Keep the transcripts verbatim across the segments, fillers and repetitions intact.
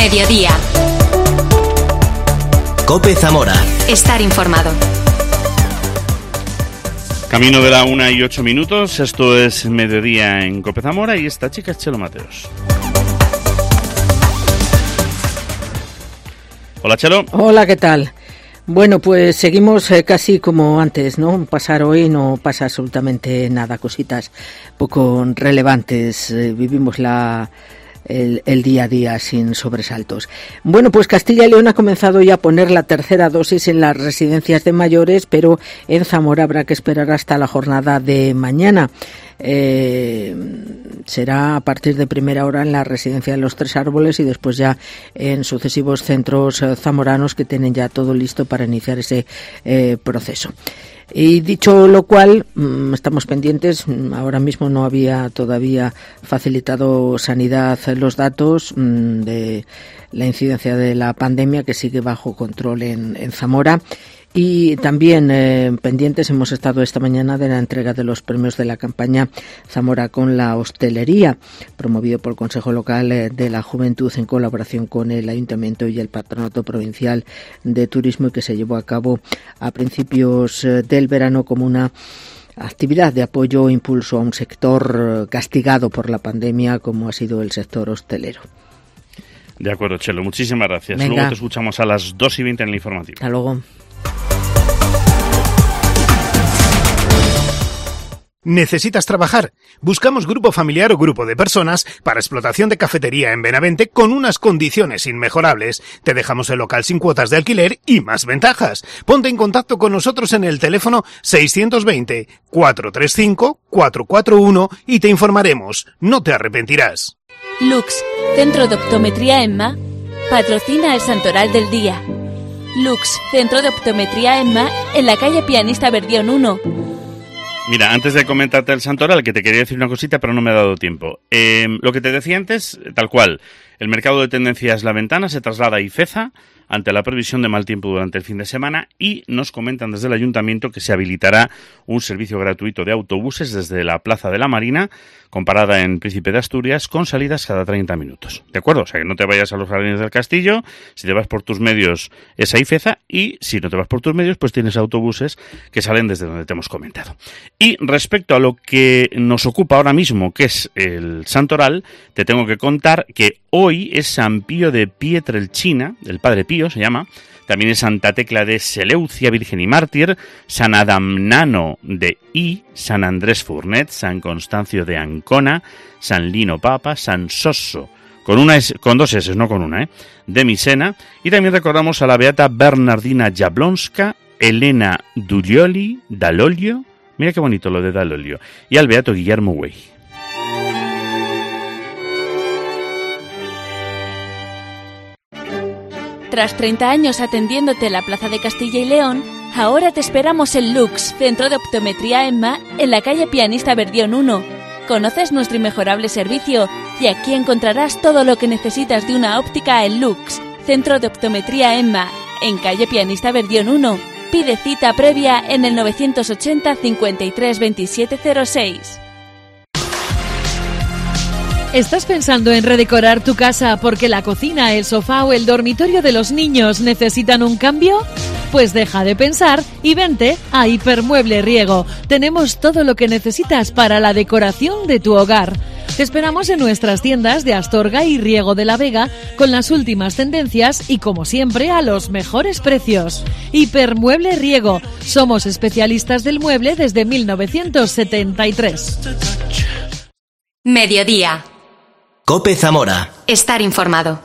Mediodía. COPE Zamora. Estar informado. Camino de la una y ocho minutos, esto es Mediodía en COPE Zamora y esta chica es Chelo Mateos. Hola, Chelo. Hola, ¿qué tal? Bueno, pues seguimos eh, casi como antes, ¿no? Pasar hoy no pasa absolutamente nada, cositas poco relevantes. Eh, vivimos la... El, el día a día sin sobresaltos. Bueno, pues Castilla y León ha comenzado ya a poner la tercera dosis en las residencias de mayores, pero en Zamora habrá que esperar hasta la jornada de mañana. Eh, será a partir de primera hora en la residencia de Los Tres Árboles y después ya en sucesivos centros eh, zamoranos que tienen ya todo listo para iniciar ese eh, proceso. Y dicho lo cual, estamos pendientes, ahora mismo no había todavía facilitado Sanidad los datos de la incidencia de la pandemia que sigue bajo control en, en Zamora. Y también eh, pendientes hemos estado esta mañana de la entrega de los premios de la campaña Zamora con la hostelería, promovido por el Consejo Local eh, de la Juventud en colaboración con el Ayuntamiento y el Patronato Provincial de Turismo y que se llevó a cabo a principios eh, del verano como una actividad de apoyo e impulso a un sector castigado por la pandemia como ha sido el sector hostelero. De acuerdo, Chelo, muchísimas gracias. Venga. Luego te escuchamos a las dos y veinte en el informativo. Hasta luego. ¿Necesitas trabajar? Buscamos grupo familiar o grupo de personas para explotación de cafetería en Benavente con unas condiciones inmejorables. Te dejamos el local sin cuotas de alquiler y más ventajas. Ponte en contacto con nosotros en el teléfono seiscientos veinte, cuatrocientos treinta y cinco, cuatrocientos cuarenta y uno y te informaremos. No te arrepentirás. Lux, Centro de Optometría EMMA, patrocina el Santoral del Día. Lux, Centro de Optometría EMMA, en la calle Pianista Verdión uno. Mira, antes de comentarte el Santoral, que te quería decir una cosita, pero no me ha dado tiempo. Eh, lo que te decía antes, tal cual, el mercado de tendencias La Ventana se traslada a Ifeza ante la previsión de mal tiempo durante el fin de semana y nos comentan desde el Ayuntamiento que se habilitará un servicio gratuito de autobuses desde la Plaza de la Marina, con parada en Príncipe de Asturias, con salidas cada treinta minutos. ¿De acuerdo? O sea, que no te vayas a los Jardines del Castillo, si te vas por tus medios es a Ifeza y si no te vas por tus medios, pues tienes autobuses que salen desde donde te hemos comentado. Y respecto a lo que nos ocupa ahora mismo, que es el Santoral, te tengo que contar que hoy es San Pío de Pietrelcina, el Padre Pío se llama. También es Santa Tecla de Seleucia, Virgen y Mártir, San Adamnano de I, San Andrés Furnet, San Constancio de Ancona, San Lino Papa, San Sosso, con una S, con dos S, no con una, ¿eh? de Misena, y también recordamos a la beata Bernardina Jablonska, Elena Dulioli, Dalolio, mira qué bonito lo de Dalolio, y al beato Guillermo Güey. Tras treinta años atendiéndote en la Plaza de Castilla y León, ahora te esperamos en Lux, Centro de Optometría EMMA, en la calle Pianista Verdión uno. Conoces nuestro inmejorable servicio y aquí encontrarás todo lo que necesitas de una óptica en Lux, Centro de Optometría EMMA, en calle Pianista Verdión uno. Pide cita previa en el novecientos ochenta, cincuenta y tres, veintisiete cero seis. ¿Estás pensando en redecorar tu casa porque la cocina, el sofá o el dormitorio de los niños necesitan un cambio? Pues deja de pensar y vente a Hipermueble Riego. Tenemos todo lo que necesitas para la decoración de tu hogar. Te esperamos en nuestras tiendas de Astorga y Riego de la Vega con las últimas tendencias y, como siempre, a los mejores precios. Hipermueble Riego. Somos especialistas del mueble desde mil novecientos setenta y tres. Mediodía. COPE Zamora. Estar informado.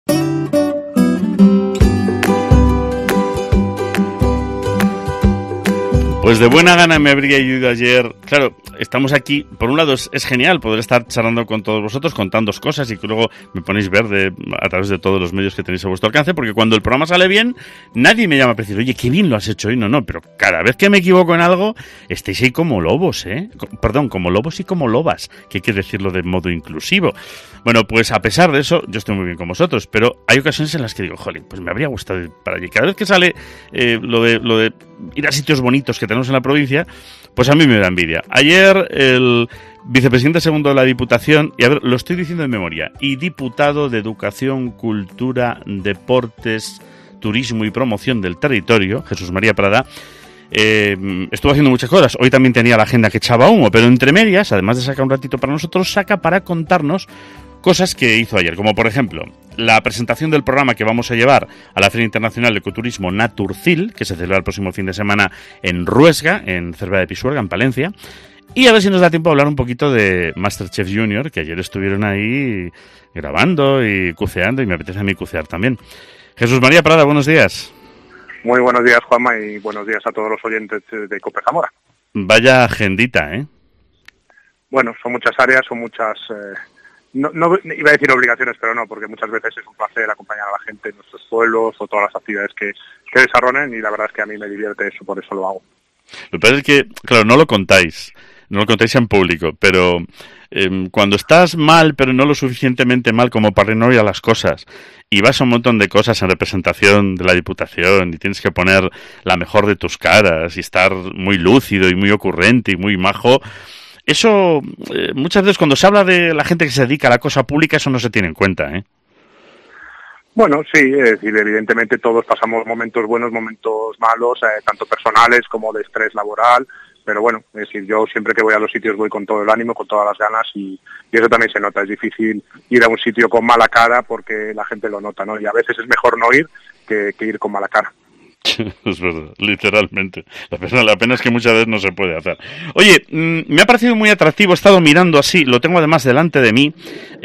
Pues de buena gana me habría ido ayer. Claro, estamos aquí, por un lado es, es genial poder estar charlando con todos vosotros, contándoos cosas y que luego me ponéis verde a través de todos los medios que tenéis a vuestro alcance, porque cuando el programa sale bien, nadie me llama para decir, oye, qué bien lo has hecho hoy. No, no, pero cada vez que me equivoco en algo, estáis ahí como lobos, ¿eh? Perdón, como lobos y como lobas, que hay que decirlo de modo inclusivo. Bueno, pues a pesar de eso, yo estoy muy bien con vosotros, pero hay ocasiones en las que digo, jolín, pues me habría gustado ir para allí. Cada vez que sale eh, lo de lo de ir a sitios bonitos que tenemos en la provincia, pues a mí me da envidia. Ayer el vicepresidente segundo de la Diputación, y a ver, lo estoy diciendo de memoria, y diputado de Educación, Cultura, Deportes, Turismo y Promoción del Territorio, Jesús María Prada, eh, estuvo haciendo muchas cosas. Hoy también tenía la agenda que echaba humo, pero entre medias, además de sacar un ratito para nosotros, saca para contarnos cosas que hizo ayer, como por ejemplo la presentación del programa que vamos a llevar a la Feria Internacional de Ecoturismo Naturcil, que se celebra el próximo fin de semana en Ruesga, en Cervera de Pisuerga, en Palencia. Y a ver si nos da tiempo a hablar un poquito de MasterChef Junior, que ayer estuvieron ahí grabando y cuceando, y me apetece a mí cucear también. Jesús María Prada, buenos días. Muy buenos días, Juanma, y buenos días a todos los oyentes de Cope Zamora. Vaya agendita, ¿eh? Bueno, son muchas áreas, son muchas... Eh, no, no iba a decir obligaciones, pero no, porque muchas veces es un placer acompañar a la gente en nuestros pueblos o todas las actividades que, que desarrollen, y la verdad es que a mí me divierte eso, por eso lo hago. Lo que pasa es que, claro, no lo contáis, no lo contáis en público, pero eh, cuando estás mal, pero no lo suficientemente mal como para no ir a las cosas, y vas a un montón de cosas en representación de la Diputación, y tienes que poner la mejor de tus caras, y estar muy lúcido y muy ocurrente y muy majo, eso, eh, muchas veces cuando se habla de la gente que se dedica a la cosa pública, eso no se tiene en cuenta, ¿eh? Bueno, sí, es decir, evidentemente todos pasamos momentos buenos, momentos malos, eh, tanto personales como de estrés laboral, pero bueno, es decir, yo siempre que voy a los sitios voy con todo el ánimo, con todas las ganas, y, y eso también se nota. Es difícil ir a un sitio con mala cara porque la gente lo nota, ¿no? Y a veces es mejor no ir que, que ir con mala cara. Es verdad, literalmente. La pena, la pena es que muchas veces no se puede hacer. Oye, mmm, me ha parecido muy atractivo, he estado mirando así, lo tengo además delante de mí,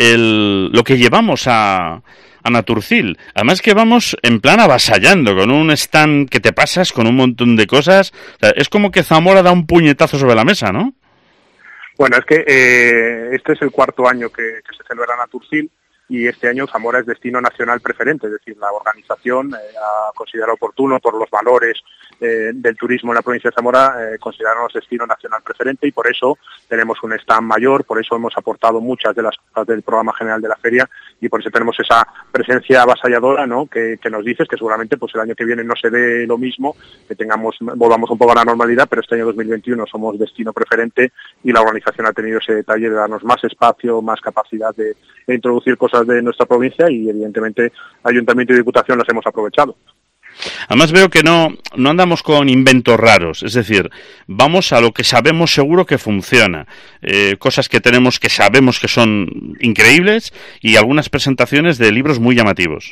el, lo que llevamos a... a Naturcil. Además que vamos en plan avasallando, con un stand que te pasas, con un montón de cosas. O sea, es como que Zamora da un puñetazo sobre la mesa, ¿no? Bueno, es que eh, este es el cuarto año que, que se celebra Naturcil, y este año Zamora es destino nacional preferente, es decir, la organización eh, ha considerado oportuno por los valores eh, del turismo en la provincia de Zamora, eh, considerarnos destino nacional preferente, y por eso tenemos un stand mayor, por eso hemos aportado muchas de las cosas del programa general de la feria, y por eso tenemos esa presencia avasalladora, ¿no?, que, que nos dices que seguramente pues el año que viene no se ve lo mismo, que tengamos volvamos un poco a la normalidad, pero este año dos mil veintiuno somos destino preferente, y la organización ha tenido ese detalle de darnos más espacio, más capacidad de, de introducir cosas de nuestra provincia, y evidentemente Ayuntamiento y Diputación las hemos aprovechado. Además veo que no, no andamos con inventos raros, es decir, vamos a lo que sabemos seguro que funciona, eh, cosas que tenemos que sabemos que son increíbles, y algunas presentaciones de libros muy llamativos.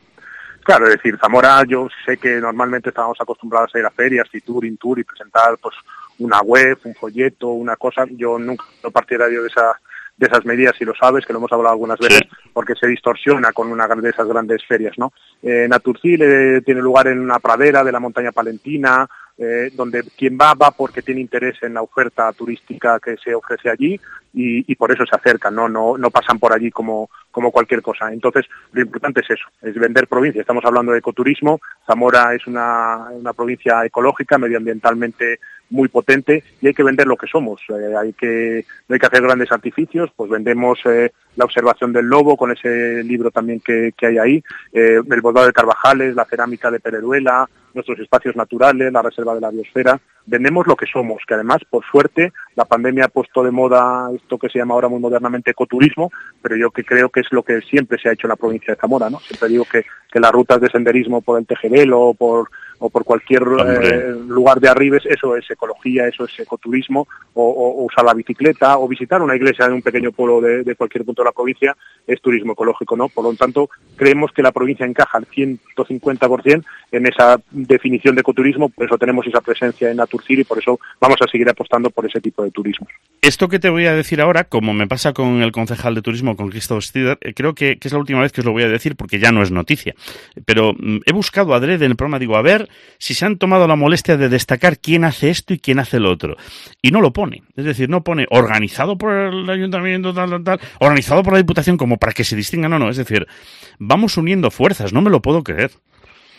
Claro, es decir, Zamora, yo sé que normalmente estábamos acostumbrados a ir a ferias, Fitur, Intur, y presentar pues una web, un folleto, una cosa. Yo nunca soy partidario de esa de esas medidas, si lo sabes, que lo hemos hablado algunas veces, sí, porque se distorsiona con una de esas grandes ferias, ¿no? Eh, Naturcil eh, tiene lugar en una pradera de la montaña palentina, eh, donde quien va, va porque tiene interés en la oferta turística que se ofrece allí, y, y por eso se acercan, ¿no? No, no pasan por allí como, como cualquier cosa. Entonces, lo importante es eso, es vender provincia. Estamos hablando de ecoturismo. Zamora es una, una provincia ecológica, medioambientalmente muy potente, y hay que vender lo que somos. Eh, hay que no hay que hacer grandes artificios, pues vendemos eh, la observación del lobo con ese libro también que, que hay ahí, eh, el bordado de Carvajales, la cerámica de Pereruela, nuestros espacios naturales, la reserva de la biosfera. Vendemos lo que somos, que además, por suerte, la pandemia ha puesto de moda esto que se llama ahora muy modernamente ecoturismo, pero yo que creo que es lo que siempre se ha hecho en la provincia de Zamora, ¿no? Siempre digo que, que las rutas de senderismo por el Tejerelo o por o por cualquier eh, lugar de arribes, eso es ecología, eso es ecoturismo, o, o, o usar la bicicleta, o visitar una iglesia en un pequeño pueblo de, de cualquier punto de la provincia, es turismo ecológico, ¿no? Por lo tanto, creemos que la provincia encaja al ciento cincuenta por ciento en esa definición de ecoturismo, por eso tenemos esa presencia en Naturcil, y por eso vamos a seguir apostando por ese tipo de turismo. Esto que te voy a decir ahora, como me pasa con el concejal de turismo, con Christoph Stider, eh, creo que, que es la última vez que os lo voy a decir, porque ya no es noticia, pero mm, he buscado adrede en el programa, digo, a ver si se han tomado la molestia de destacar quién hace esto y quién hace lo otro. Y no lo pone. Es decir, no pone organizado por el ayuntamiento, tal, tal, tal, organizado por la Diputación, como para que se distinga. No, no. Es decir, vamos uniendo fuerzas. No me lo puedo creer.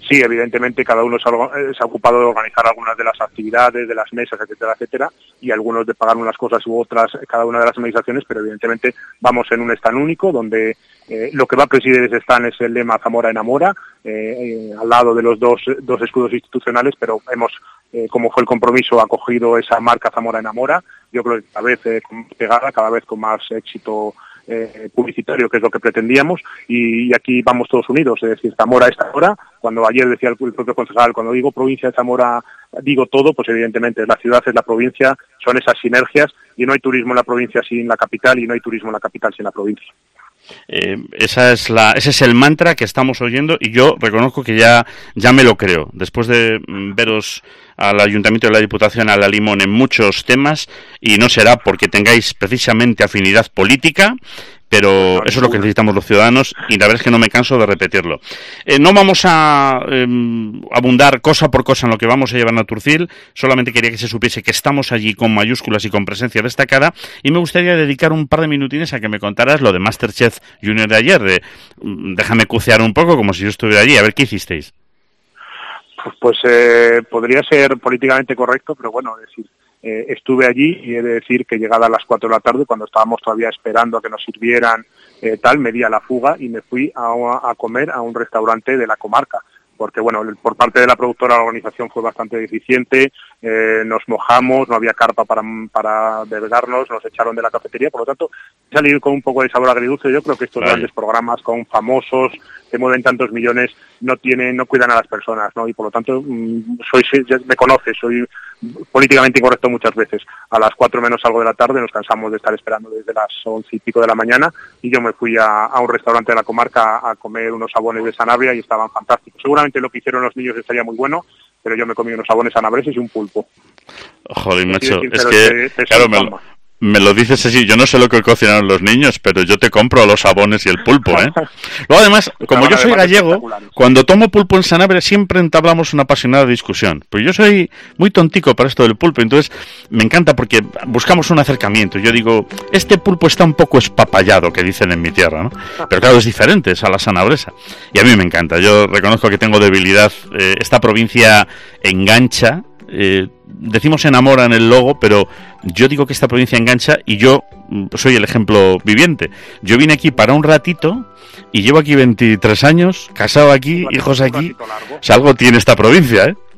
sí, evidentemente cada uno se ha, se ha ocupado de organizar algunas de las actividades, de las mesas, etcétera, etcétera, y algunos de pagar unas cosas u otras cada una de las administraciones, pero evidentemente vamos en un stand único donde eh, lo que va a presidir ese stand es el lema Zamora enamora, eh, eh, al lado de los dos, dos escudos institucionales, pero hemos, eh, como fue el compromiso, acogido esa marca Zamora enamora, yo creo que cada vez eh, con pegada, cada vez con más éxito Eh, publicitario, que es lo que pretendíamos, y, y aquí vamos todos unidos, es decir, Zamora está ahora, cuando ayer decía el, el propio concejal, cuando digo provincia de Zamora, digo todo, pues evidentemente es la ciudad, es la provincia, son esas sinergias, y no hay turismo en la provincia sin la capital, y no hay turismo en la capital sin la provincia. Eh, esa es la, ese es el mantra que estamos oyendo y yo reconozco que ya, ya me lo creo. Después de mm, veros al Ayuntamiento de la Diputación a la limón en muchos temas, y no será porque tengáis precisamente afinidad política, pero eso es lo que necesitamos los ciudadanos y la verdad es que no me canso de repetirlo. Eh, no vamos a eh, abundar cosa por cosa en lo que vamos a llevar a Naturcil, solamente quería que se supiese que estamos allí con mayúsculas y con presencia destacada, y me gustaría dedicar un par de minutines a que me contaras lo de MasterChef Junior de ayer, de, déjame cucear un poco como si yo estuviera allí, a ver qué hicisteis. Pues, pues eh, podría ser políticamente correcto, pero bueno, es decir, Eh, estuve allí y he de decir que llegada a las cuatro de la tarde, cuando estábamos todavía esperando a que nos sirvieran eh, tal, me di a la fuga y me fui a, a comer a un restaurante de la comarca, porque bueno, por parte de la productora la organización fue bastante deficiente, eh, nos mojamos, no había carpa para, para bebernos, nos echaron de la cafetería, por lo tanto, salir con un poco de sabor agridulce. Yo creo que estos vale. grandes programas con famosos que mueven tantos millones no tienen, no cuidan a las personas, ¿no? Y por lo tanto, soy, me conoce, soy políticamente incorrecto muchas veces. A las cuatro menos algo de la tarde nos cansamos de estar esperando desde las once y pico de la mañana y yo me fui a, a un restaurante de la comarca a comer unos sabones de Sanabria y estaban fantásticos. Seguramente lo que hicieron los niños estaría muy bueno, pero yo me comí unos sabones sanabreses y un pulpo. Joder, macho, es que, te, te claro, me lo, me lo dices así, yo no sé lo que cocinaron los niños, pero yo te compro los sabones y el pulpo, ¿eh? Luego, además, como yo soy gallego, cuando tomo pulpo en Sanabria siempre entablamos una apasionada discusión. Pues yo soy muy tontico para esto del pulpo, entonces me encanta porque buscamos un acercamiento. Yo digo, este pulpo está un poco espapallado, que dicen en mi tierra, ¿no? Pero claro, es diferente, es a la sanabresa. Y a mí me encanta, yo reconozco que tengo debilidad. Eh, esta provincia engancha. Eh, decimos enamora en el logo, pero yo digo que esta provincia engancha y yo soy el ejemplo viviente. Yo vine aquí para un ratito y llevo aquí veintitrés años, casado aquí, ratito, hijos aquí. O sea, algo tiene esta provincia, ¿eh?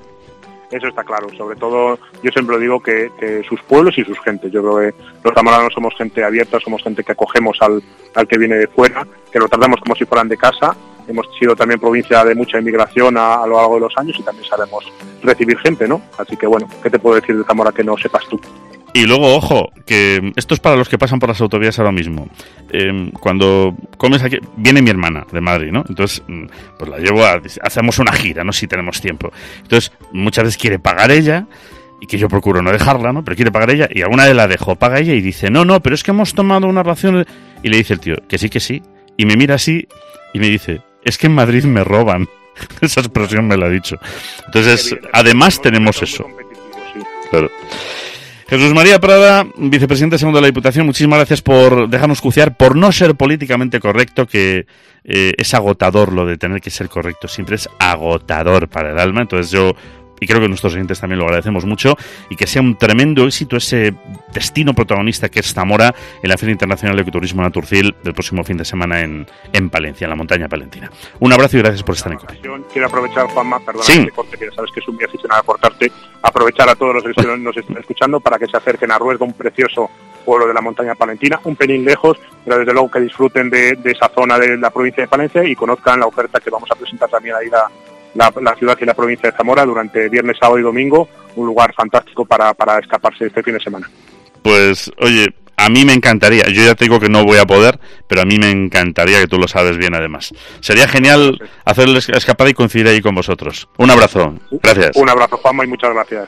Eso está claro, sobre todo yo siempre digo que, que sus pueblos y sus gentes. Yo creo que los zamoranos somos gente abierta, somos gente que acogemos al, al que viene de fuera, que lo tratamos como si fueran de casa. Hemos sido también provincia de mucha inmigración a, a lo largo de los años y también sabemos recibir gente, ¿no? Así que bueno, ¿qué te puedo decir de Zamora que no sepas tú? Y luego, ojo, que esto es para los que pasan por las autovías ahora mismo. Eh, cuando comes aquí, viene mi hermana de Madrid, ¿no? Entonces, pues la llevo a, hacemos una gira, ¿no? Si tenemos tiempo. Entonces, muchas veces quiere pagar ella, y que yo procuro no dejarla, ¿no? Pero quiere pagar ella, y alguna vez la dejo, paga ella, y dice, no, no, pero es que hemos tomado una ración, y le dice el tío, que sí, que sí, y me mira así, y me dice, es que en Madrid me roban. Esa expresión me la ha dicho. Entonces, además tenemos eso. Claro. Jesús María Prada, vicepresidente segundo de la Diputación, muchísimas gracias por dejarnos cuciar, por no ser políticamente correcto, que eh, es agotador lo de tener que ser correcto, siempre es agotador para el alma. Entonces yo, y creo que nuestros oyentes también lo agradecemos mucho, y que sea un tremendo éxito ese destino protagonista que es Zamora en la Feria Internacional de Ecoturismo Naturcil del próximo fin de semana en, en Palencia, en la montaña palentina. Un abrazo y gracias por estar en COPE. Quiero aprovechar, Juanma, perdona sí. que te corte, que sabes que es un muy aficionado a aportarte, aprovechar a todos los que nos están escuchando para que se acerquen a Ruesga, un precioso pueblo de la montaña palentina, un pelín lejos, pero desde luego que disfruten de, de esa zona de la provincia de Palencia y conozcan la oferta que vamos a presentar también ahí la La, la ciudad y la provincia de Zamora durante viernes, sábado y domingo, un lugar fantástico para, para escaparse este fin de semana. Pues, oye, a mí me encantaría, yo ya te digo que no voy a poder, pero a mí me encantaría, que tú lo sabes bien además. Sería genial hacer la escapada y coincidir ahí con vosotros. Un abrazo, gracias. Un abrazo, Juanma, y muchas gracias.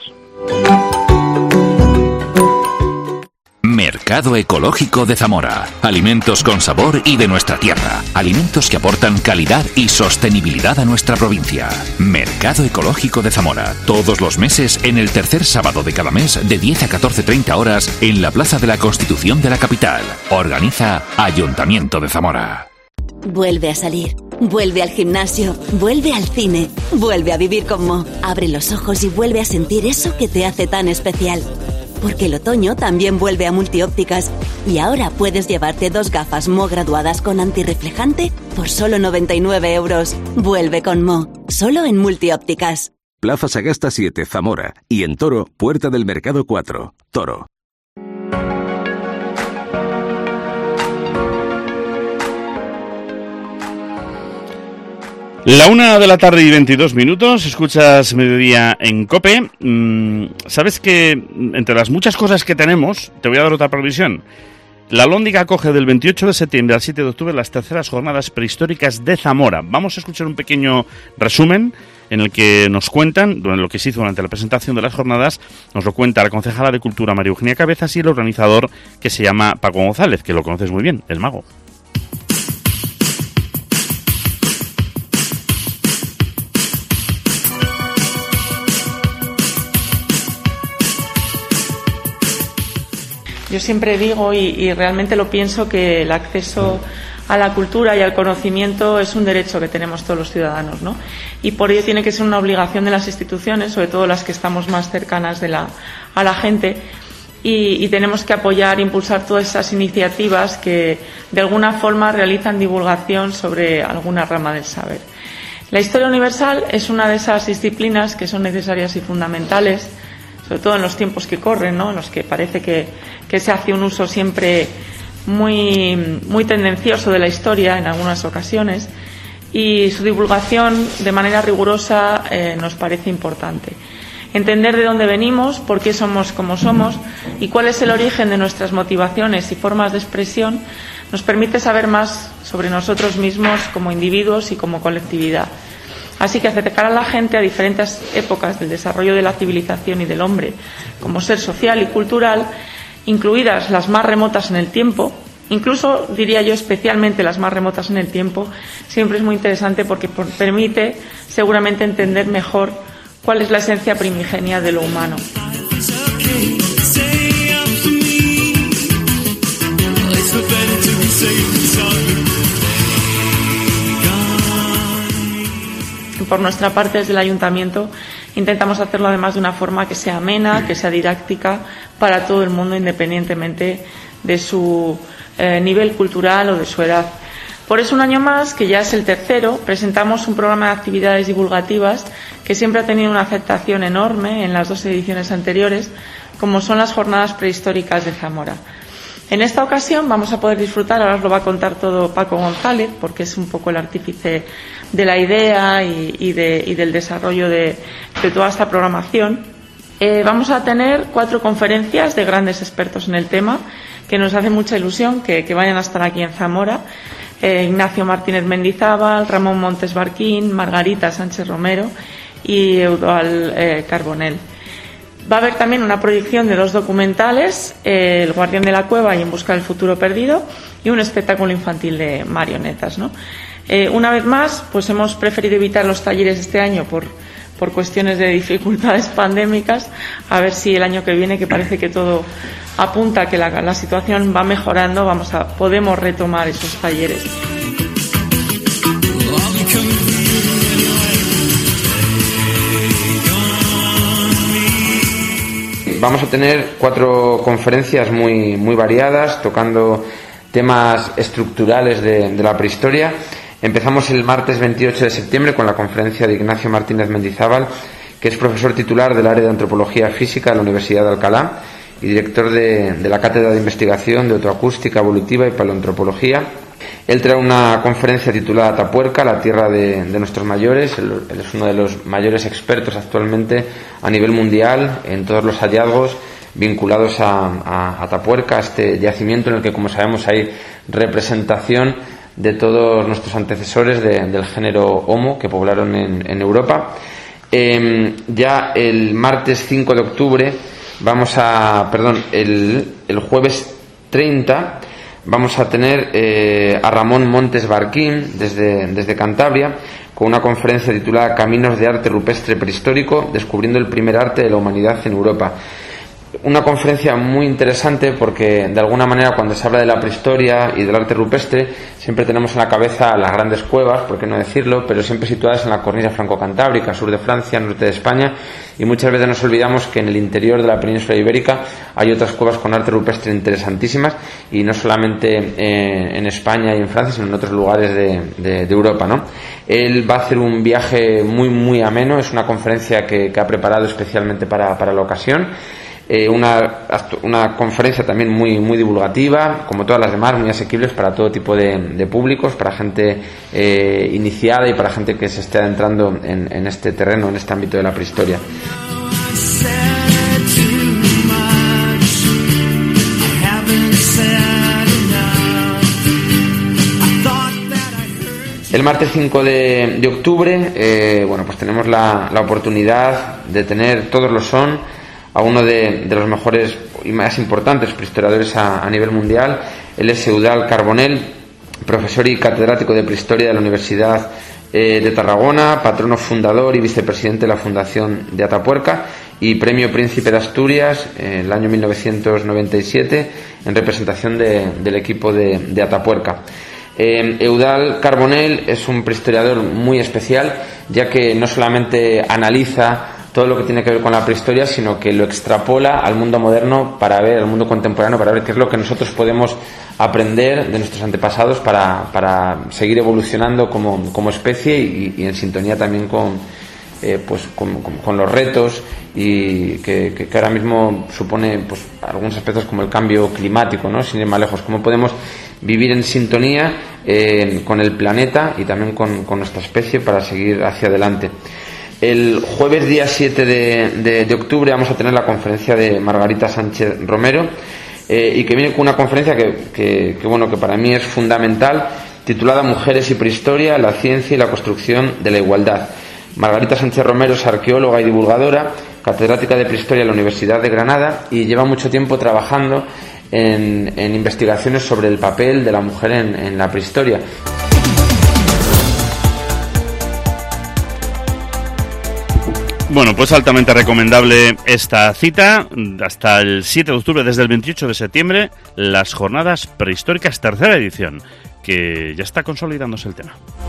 Mercado Ecológico de Zamora. Alimentos con sabor y de nuestra tierra. Alimentos que aportan calidad y sostenibilidad a nuestra provincia. Mercado Ecológico de Zamora. Todos los meses en el tercer sábado de cada mes de diez a catorce treinta horas en la Plaza de la Constitución de la capital. Organiza Ayuntamiento de Zamora. Vuelve a salir. Vuelve al gimnasio, vuelve al cine, vuelve a vivir con Mo. Abre los ojos y vuelve a sentir eso que te hace tan especial. Porque el otoño también vuelve a Multiópticas y ahora puedes llevarte dos gafas Mo graduadas con antirreflejante por solo noventa y nueve euros. Vuelve con Mo, solo en Multiópticas. Plaza Sagasta siete, Zamora. Y en Toro, Puerta del Mercado cuatro, Toro. La una de la tarde y veintidós minutos, escuchas Mediodía en COPE. Mm, Sabes que entre las muchas cosas que tenemos, te voy a dar otra previsión. La Lóndiga acoge del veintiocho de septiembre al siete de octubre las terceras jornadas prehistóricas de Zamora. Vamos a escuchar un pequeño resumen en el que nos cuentan, durante lo que se hizo durante la presentación de las jornadas, nos lo cuenta la concejala de Cultura María Eugenia Cabezas y el organizador, que se llama Paco González, que lo conoces muy bien, el mago. Yo siempre digo y, y realmente lo pienso que el acceso a la cultura y al conocimiento es un derecho que tenemos todos los ciudadanos, ¿no? Y por ello tiene que ser una obligación de las instituciones, sobre todo las que estamos más cercanas de la, a la gente, y, y tenemos que apoyar e impulsar todas esas iniciativas que de alguna forma realizan divulgación sobre alguna rama del saber. La historia universal es una de esas disciplinas que son necesarias y fundamentales, sobre todo en los tiempos que corren, ¿no? En los que parece que, que se hace un uso siempre muy, muy tendencioso de la historia en algunas ocasiones, y su divulgación de manera rigurosa eh, nos parece importante. Entender de dónde venimos, por qué somos como somos y cuál es el origen de nuestras motivaciones y formas de expresión nos permite saber más sobre nosotros mismos como individuos y como colectividad. Así que acercar a la gente a diferentes épocas del desarrollo de la civilización y del hombre como ser social y cultural, incluidas las más remotas en el tiempo, incluso diría yo especialmente las más remotas en el tiempo, siempre es muy interesante porque permite seguramente entender mejor cuál es la esencia primigenia de lo humano. Por nuestra parte, desde el Ayuntamiento, intentamos hacerlo además de una forma que sea amena, que sea didáctica para todo el mundo, independientemente de su eh, nivel cultural o de su edad. Por eso, un año más, que ya es el tercero, presentamos un programa de actividades divulgativas que siempre ha tenido una aceptación enorme en las dos ediciones anteriores, como son las Jornadas Prehistóricas de Zamora. En esta ocasión vamos a poder disfrutar, ahora os lo va a contar todo Paco González, porque es un poco el artífice de la idea y, y, de, y del desarrollo de, de toda esta programación. Eh, vamos a tener cuatro conferencias de grandes expertos en el tema, que nos hace mucha ilusión que, que vayan a estar aquí en Zamora. Eh, Ignacio Martínez Mendizábal, Ramón Montes Barquín, Margarita Sánchez Romero y Eudal eh, Carbonell. Va a haber también una proyección de dos documentales, eh, El Guardián de la Cueva y En Busca del Futuro Perdido, y un espectáculo infantil de marionetas, ¿no? Eh, una vez más, pues hemos preferido evitar los talleres este año por, por cuestiones de dificultades pandémicas, a ver si el año que viene, que parece que todo apunta a que la, la situación va mejorando, vamos a podemos retomar esos talleres. Vamos a tener cuatro conferencias muy, muy variadas, tocando temas estructurales de, de la prehistoria. Empezamos el martes veintiocho de septiembre con la conferencia de Ignacio Martínez Mendizábal, que es profesor titular del área de Antropología Física de la Universidad de Alcalá y director de, de la Cátedra de Investigación de Otoacústica Evolutiva y Paleoantropología. Él trae una conferencia titulada Atapuerca, la tierra de, de nuestros mayores. Él, él es uno de los mayores expertos actualmente a nivel mundial en todos los hallazgos vinculados a, a, a Atapuerca, este yacimiento en el que, como sabemos, hay representación de todos nuestros antecesores de, del género Homo que poblaron en, en Europa. Eh, ya el martes cinco de octubre vamos a, perdón, el, el jueves treinta vamos a tener eh, a Ramón Montes Barquín desde, desde Cantabria, con una conferencia titulada Caminos de arte rupestre prehistórico, descubriendo el primer arte de la humanidad en Europa. una conferencia muy interesante porque de alguna manera cuando se habla de la prehistoria y del arte rupestre siempre tenemos en la cabeza las grandes cuevas, por qué no decirlo, pero siempre situadas en la cornisa franco-cantábrica, sur de Francia, norte de España, y muchas veces nos olvidamos que en el interior de la península ibérica hay otras cuevas con arte rupestre interesantísimas, y no solamente eh, en España y en Francia, sino en otros lugares de, de, de Europa, ¿no? Él va a hacer un viaje muy muy ameno, es una conferencia que, que ha preparado especialmente para, para la ocasión. Eh, una, una conferencia también muy muy divulgativa, como todas las demás, muy asequibles para todo tipo de, de públicos, para gente eh, iniciada y para gente que se esté adentrando en, en este terreno, en este ámbito de la prehistoria. El martes cinco de, de octubre, eh, bueno, pues tenemos la, la oportunidad de tener, todos lo son, a uno de, de los mejores y más importantes prehistoriadores a, a nivel mundial. Él es Eudald Carbonell, profesor y catedrático de prehistoria de la Universidad eh, de Tarragona, patrono fundador y vicepresidente de la Fundación de Atapuerca y premio Príncipe de Asturias en el año mil novecientos noventa y siete en representación de, del equipo de, de Atapuerca. Eh, Eudald Carbonell es un prehistoriador muy especial, ya que no solamente analiza todo lo que tiene que ver con la prehistoria, sino que lo extrapola al mundo moderno para ver, al mundo contemporáneo, para ver qué es lo que nosotros podemos aprender de nuestros antepasados para, para seguir evolucionando como, como especie y, y en sintonía también con, eh, pues, con, con, con los retos y que, que, que ahora mismo supone pues, algunos aspectos como el cambio climático, ¿no? Sin ir más lejos, cómo podemos vivir en sintonía eh, con el planeta y también con, con nuestra especie para seguir hacia adelante. El jueves día siete de, de, de octubre vamos a tener la conferencia de Margarita Sánchez Romero eh, y que viene con una conferencia que, que, que, bueno, que para mí es fundamental, titulada Mujeres y Prehistoria, la ciencia y la construcción de la igualdad. Margarita Sánchez Romero es arqueóloga y divulgadora, catedrática de prehistoria en la Universidad de Granada y lleva mucho tiempo trabajando en, en investigaciones sobre el papel de la mujer en, en la prehistoria. Bueno, pues altamente recomendable esta cita. Hasta el siete de octubre, desde el veintiocho de septiembre, las jornadas prehistóricas, tercera edición, que ya está consolidándose el tema.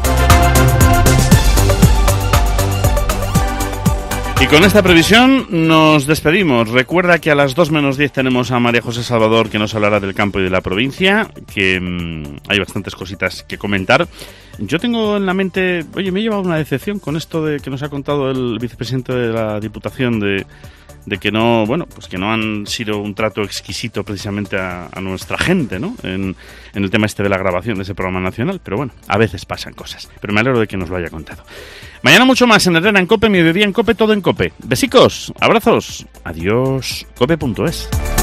Y con esta previsión nos despedimos. Recuerda que a las dos menos diez tenemos a María José Salvador, que nos hablará del campo y de la provincia, que mmm, hay bastantes cositas que comentar. Yo tengo en la mente, oye, me he llevado una decepción con esto de que nos ha contado el vicepresidente de la Diputación de, de que no, bueno, pues que no han sido un trato exquisito precisamente a, a nuestra gente, ¿no? En, en el tema este de la grabación de ese programa nacional, pero bueno, a veces pasan cosas. Pero me alegro de que nos lo haya contado. Mañana mucho más en Herrera en COPE, mediodía en COPE, todo en COPE. Besicos, abrazos, adiós, cope punto es.